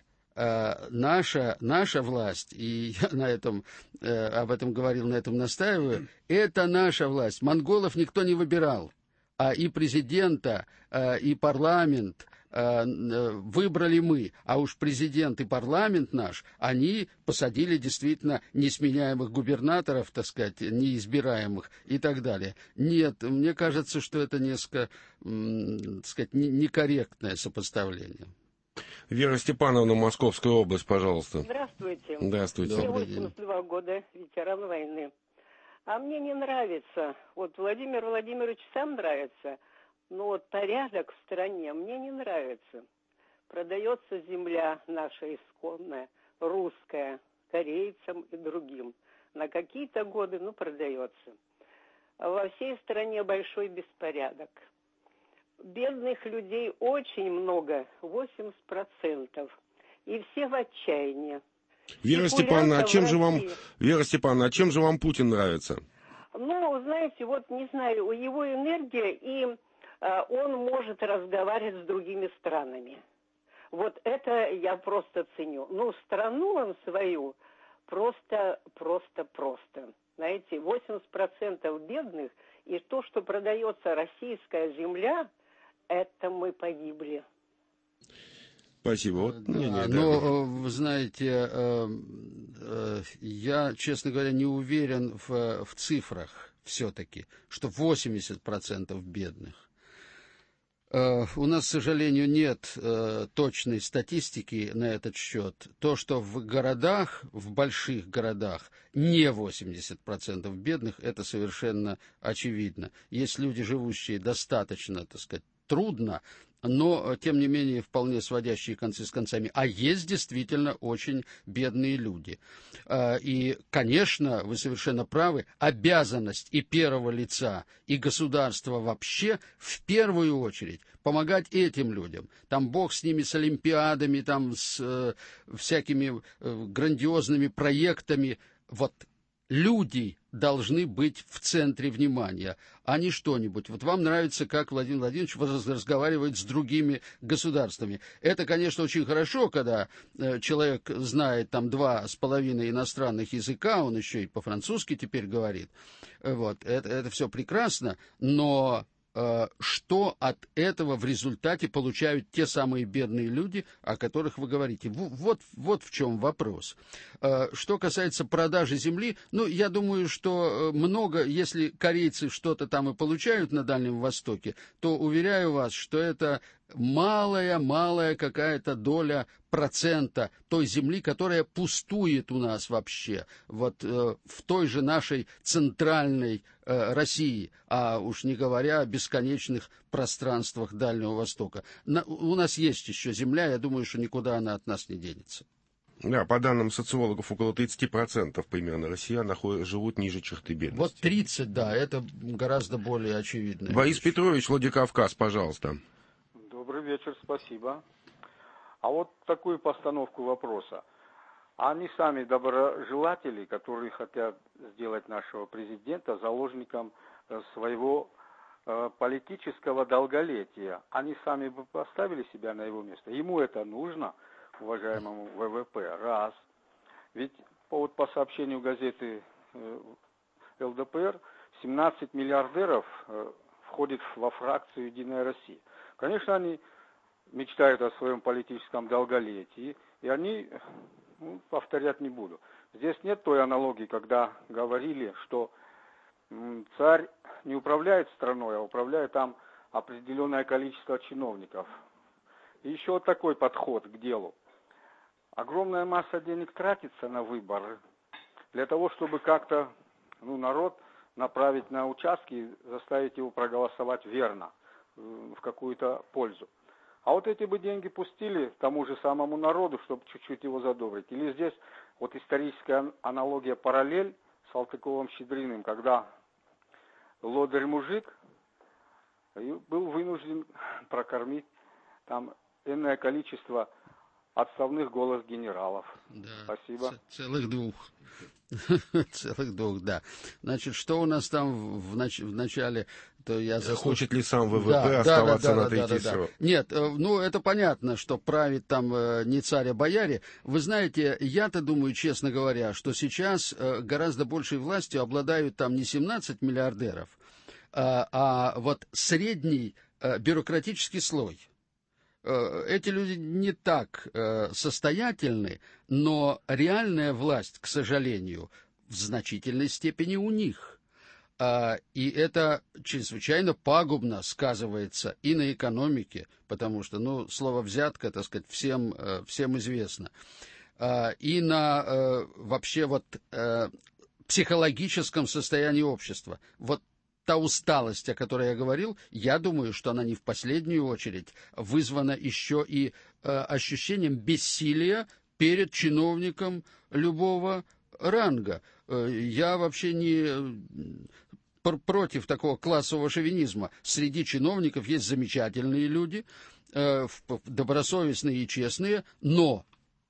Наша, наша власть, и я на этом, э, об этом говорил, на этом настаиваю, это наша власть. Монголов никто не выбирал, а и президента, э, и парламент э, выбрали мы. А уж президент и парламент наш, они посадили действительно несменяемых губернаторов, так сказать, неизбираемых и так далее. Нет, мне кажется, что это несколько, м, так сказать, некорректное сопоставление. Вера Степановна, Московская область, пожалуйста. Здравствуйте. Здравствуйте. Мне восемьдесят два года, ветеран войны. А мне не нравится, вот Владимир Владимирович сам нравится, но вот порядок в стране мне не нравится. Продается земля наша исконная, русская, корейцам и другим. На какие-то годы, ну, продается. А во всей стране большой беспорядок. Бедных людей очень много, восемьдесят процентов. и все в отчаянии. Вера Степановна, а чем же вам, Вера Степановна, а чем же вам Путин нравится? Ну, знаете, вот не знаю, его энергия, и э, он может разговаривать с другими странами. Вот это я просто ценю. Ну, страну он свою просто, просто, просто. Знаете, восемьдесят процентов бедных, и то, что продается российская земля, это мы погибли. Спасибо. Вот, да, не, не, но, да. вы знаете, э, э, я, честно говоря, не уверен в, в цифрах все-таки, что восемьдесят процентов бедных. Э, у нас, к сожалению, нет э, точной статистики на этот счет. То, что в городах, в больших городах, не восемьдесят процентов бедных, это совершенно очевидно. Есть люди, живущие достаточно, так сказать, трудно, но, тем не менее, вполне сводящие концы с концами. А есть действительно очень бедные люди. И, конечно, вы совершенно правы, обязанность и первого лица, и государства вообще в первую очередь помогать этим людям. Там бог с ними, с олимпиадами, там с э, всякими э, грандиозными проектами. Вот люди должны быть в центре внимания, а не что-нибудь. Вот вам нравится, как Владимир Владимирович разговаривает с другими государствами. Это, конечно, очень хорошо, когда э, человек знает там два с половиной иностранных языка, он еще и по-французски теперь говорит. Вот, это, это все прекрасно, но э, что от этого в результате получают те самые бедные люди, о которых вы говорите? Вот, вот в чем вопрос. Э, что касается продажи земли, ну, я думаю, что много, если корейцы что-то там и получают на Дальнем Востоке, то уверяю вас, что это малая-малая какая-то доля процента той земли, которая пустует у нас вообще, вот э, в той же нашей центральной э, России, а уж не говоря о бесконечных пространствах Дальнего Востока. На, у нас есть еще земля, я думаю, что никуда она от нас не денется. Да, по данным социологов, около тридцать процентов примерно россиян находят, живут ниже черты бедности. Вот тридцать, да, это гораздо более очевидно. Борис вещь. Петрович, Владикавказ, пожалуйста. Добрый вечер, спасибо. А вот такую постановку вопроса. Они сами доброжелатели, которые хотят сделать нашего президента заложником своего э, политического долголетия, они сами бы поставили себя на его место. Ему это нужно, уважаемому вэ вэ пэ, раз. Ведь по, вот, по сообщению газеты э, эл дэ пэ эр, семнадцать миллиардеров э, входит во фракцию «Единая Россия». Конечно, они мечтают о своем политическом долголетии, и они, ну, повторять не буду. Здесь нет той аналогии, когда говорили, что м, царь не управляет страной, а управляет там определенное количество чиновников. И еще вот такой подход к делу. Огромная масса денег тратится на выборы для того, чтобы как-то, ну, народ направить на участки и заставить его проголосовать верно, в какую-то пользу. А вот эти бы деньги пустили тому же самому народу, чтобы чуть-чуть его задобрить. Или здесь вот историческая аналогия, параллель с Салтыковым-Щедриным, когда лодырь-мужик был вынужден прокормить там энное количество отставных голос генералов. Да, спасибо. Целых двух. Целых двух, да. Значит, что у нас там в, нач- в начале... То я заслуш... Хочет ли сам вэ вэ пэ да, оставаться да, да, на третий да, да, срок? Да. Нет, ну это понятно, что правит там не царь, а бояре. Вы знаете, я-то думаю, честно говоря, что сейчас гораздо большей властью обладают там не семнадцать миллиардеров, а, а вот средний бюрократический слой. Эти люди не так состоятельны, но реальная власть, к сожалению, в значительной степени у них. И это чрезвычайно пагубно сказывается и на экономике, потому что, ну, слово «взятка», так сказать, всем, всем известно, и на вообще вот психологическом состоянии общества. Вот та усталость, о которой я говорил, я думаю, что она не в последнюю очередь вызвана еще и ощущением бессилия перед чиновником любого ранга. Я вообще не против такого классового шовинизма. Среди чиновников есть замечательные люди, добросовестные и честные, но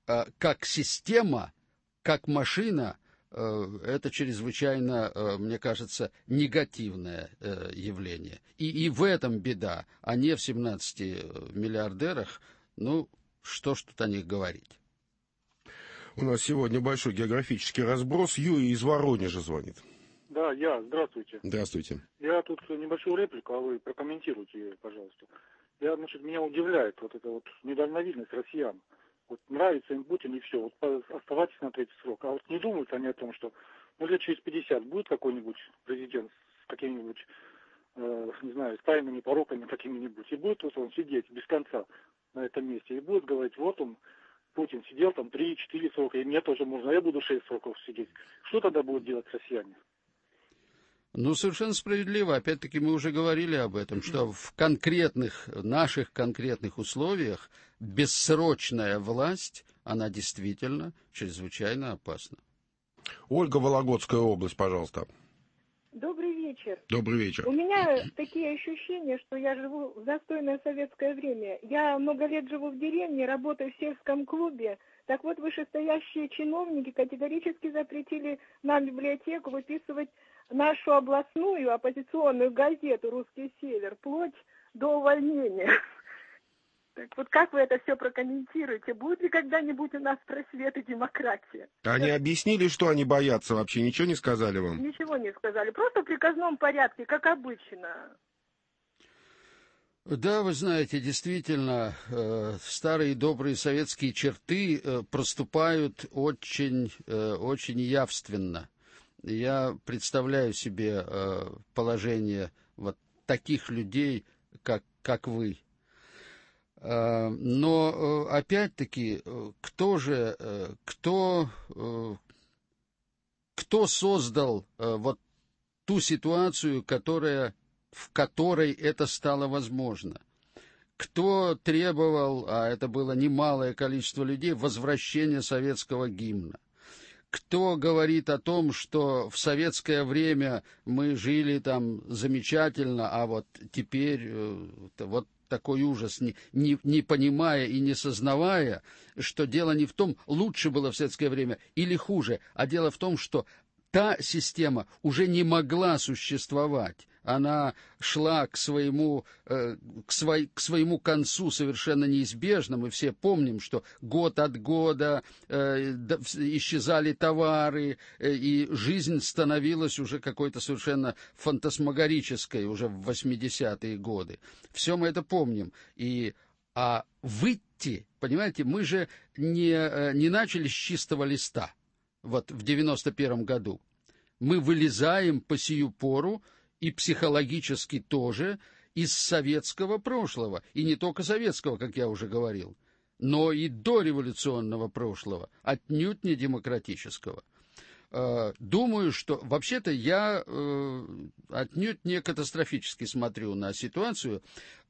э, как система, как машина, это чрезвычайно, мне кажется, негативное явление. И, и в этом беда, а не в семнадцати миллиардерах. Ну, что ж тут о них говорить? У нас сегодня большой географический разброс. Юрий из Воронежа звонит. Да, я. Здравствуйте. Здравствуйте. Я тут небольшую реплику, а вы прокомментируйте ее, пожалуйста. Я, значит, меня удивляет вот эта вот недальновидность россиян. Вот нравится им Путин, и все, вот оставайтесь на третий срок. А вот не думают они о том, что ну, лет через пятьдесят будет какой-нибудь президент с какими-нибудь, э, не знаю, с тайными пороками какими-нибудь, и будет вот он сидеть без конца на этом месте, и будет говорить, вот он, Путин сидел там три-четыре срока, и мне тоже можно, я буду шесть сроков сидеть. Что тогда будут делать россияне? Ну, совершенно справедливо. Опять-таки мы уже говорили об этом, что в конкретных, наших конкретных условиях бессрочная власть, она действительно чрезвычайно опасна. Ольга, Вологодская область, пожалуйста. Добрый вечер. Добрый вечер. У меня такие ощущения, что я живу в застойное советское время. Я много лет живу в деревне, работаю в сельском клубе. Так вот, вышестоящие чиновники категорически запретили нам в библиотеку выписывать нашу областную оппозиционную газету «Русский север», вплоть до увольнения. Так вот, как вы это все прокомментируете? Будет ли когда-нибудь у нас просвет и демократия? Они объяснили, что они боятся вообще? Ничего не сказали вам? Ничего не сказали. Просто в приказном порядке, как обычно. Да, вы знаете, действительно, э, старые добрые советские черты э, проступают очень, э, очень явственно. Я представляю себе э, положение вот таких людей, как, как вы. Э, но, э, опять-таки, кто же, э, кто, э, кто создал э, вот ту ситуацию, которая... в которой это стало возможно? Кто требовал, а это было немалое количество людей, возвращения советского гимна? Кто говорит о том, что в советское время мы жили там замечательно, а вот теперь вот такой ужас, не, не, не понимая и не сознавая, что дело не в том, лучше было в советское время или хуже, а дело в том, что та система уже не могла существовать. Она шла к своему, э, к, свой, к своему концу совершенно неизбежно. Мы все помним, что год от года э, исчезали товары, э, и жизнь становилась уже какой-то совершенно фантасмагорической уже в восьмидесятые годы. Все мы это помним. И, а выйти, понимаете, мы же не, не начали с чистого листа. Вот в девяносто первом году. Мы вылезаем по сию пору, и психологически тоже, из советского прошлого. И не только советского, как я уже говорил, но и дореволюционного прошлого, отнюдь не демократического. Думаю, что вообще-то я отнюдь не катастрофически смотрю на ситуацию.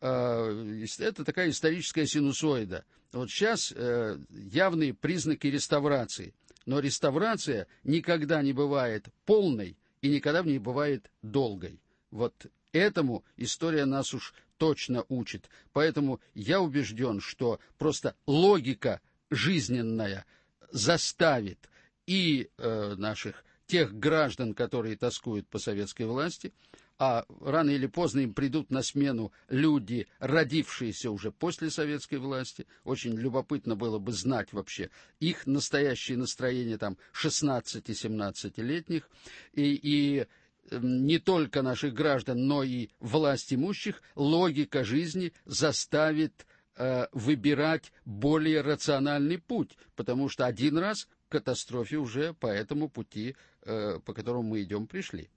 Это такая историческая синусоида. Вот сейчас явные признаки реставрации. Но реставрация никогда не бывает полной и никогда не бывает долгой. Вот этому история нас уж точно учит. Поэтому я убежден, что просто логика жизненная заставит и э, наших тех граждан, которые тоскуют по советской власти, а рано или поздно им придут на смену люди, родившиеся уже после советской власти. Очень любопытно было бы знать вообще их настоящее настроение там шестнадцати-семнадцатилетних. И, и не только наших граждан, но и власть имущих, логика жизни заставит э, выбирать более рациональный путь, потому что один раз к катастрофе уже по этому пути, э, по которому мы идем, пришли.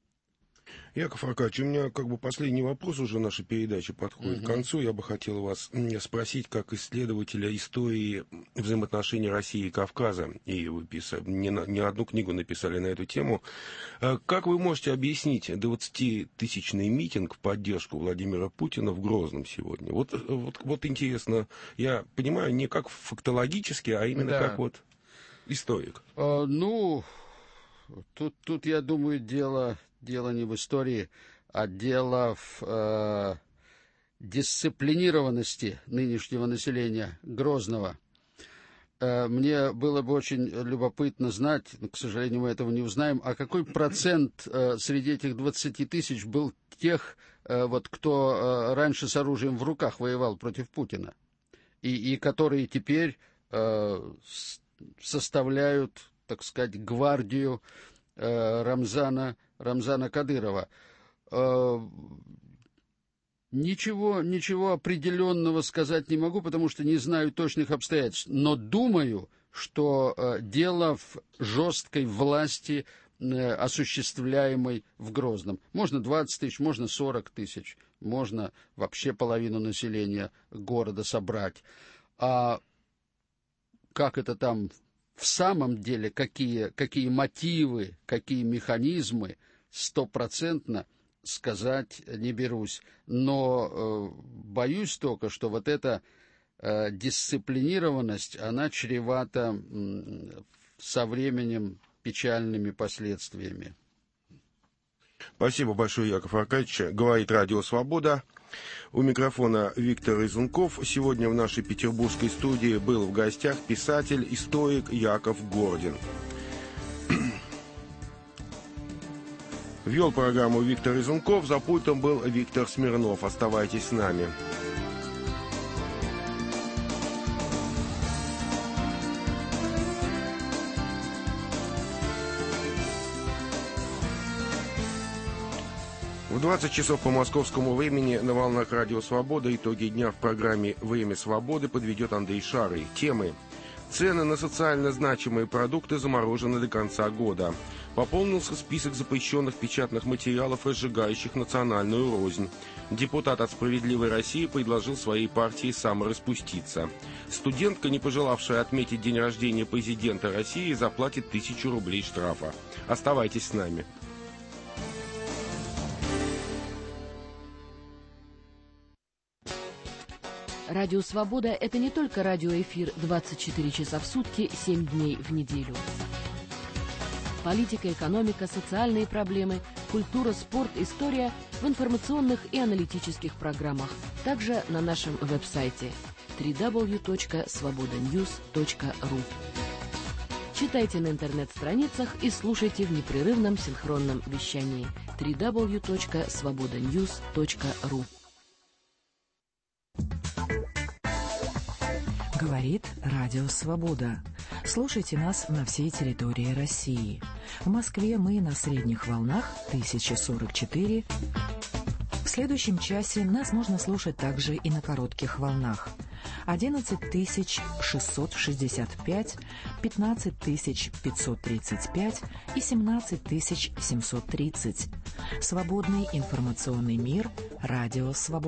Яков Аркадьевич, у меня как бы последний вопрос уже нашей передачи подходит Угу. к концу. Я бы хотел вас спросить, как исследователя истории взаимоотношений России и Кавказа, и вы писали, не, на, не одну книгу написали на эту тему, как вы можете объяснить двадцатитысячный митинг в поддержку Владимира Путина в Грозном сегодня? Вот, вот, вот интересно, я понимаю, не как фактологически, а именно Да. как вот историк. А, ну, тут, тут, я думаю, дело... Дело не в истории, а дело в э, дисциплинированности нынешнего населения Грозного. Мне было бы очень любопытно знать, но, к сожалению, мы этого не узнаем, а какой процент среди этих двадцати тысяч был тех, вот, кто раньше с оружием в руках воевал против Путина, и, и которые теперь составляют, так сказать, гвардию Рамзана, Рамзана Кадырова. Ничего, ничего определенного сказать не могу, потому что не знаю точных обстоятельств. Но думаю, что э, дело в жесткой власти, э, осуществляемой в Грозном. Можно двадцать тысяч, можно сорок тысяч, можно вообще половину населения города собрать. А как это там в самом деле, какие, какие мотивы, какие механизмы, стопроцентно сказать не берусь, но э, боюсь только, что вот эта э, дисциплинированность, она чревата э, со временем печальными последствиями. Спасибо большое, Яков Аркадьевич. Говорит Радио Свобода. У микрофона Виктор Изунков. Сегодня в нашей петербургской студии был в гостях писатель, историк Яков Гордин. Вел программу Виктор Изунков, за пультом был Виктор Смирнов. Оставайтесь с нами. В двадцать часов по московскому времени на волнах Радио Свобода итоги дня в программе «Время свободы» подведет Андрей Шарый. Темы. Цены на социально значимые продукты заморожены до конца года. Пополнился список запрещенных печатных материалов, разжигающих национальную рознь. Депутат от «Справедливой России» предложил своей партии самораспуститься. Студентка, не пожелавшая отметить день рождения президента России, заплатит тысячу рублей штрафа. Оставайтесь с нами. Радио «Свобода» — это не только радиоэфир двадцать четыре часа в сутки, семь дней в неделю. Политика, экономика, социальные проблемы, культура, спорт, история в информационных и аналитических программах. Также на нашем веб-сайте дабл ю дабл ю дабл ю точка свобода ньюс точка ру. Читайте на интернет-страницах и слушайте в непрерывном синхронном вещании дабл ю дабл ю дабл ю точка свобода ньюс точка ру. Говорит Радио Свобода. Слушайте нас на всей территории России. В Москве мы на средних волнах тысяча сорок четыре. В следующем часе нас можно слушать также и на коротких волнах. одиннадцать тысяч шестьсот шестьдесят пять, пятнадцать тысяч пятьсот тридцать пять и семнадцать тысяч семьсот тридцать. Свободный информационный мир. Радио Свобода.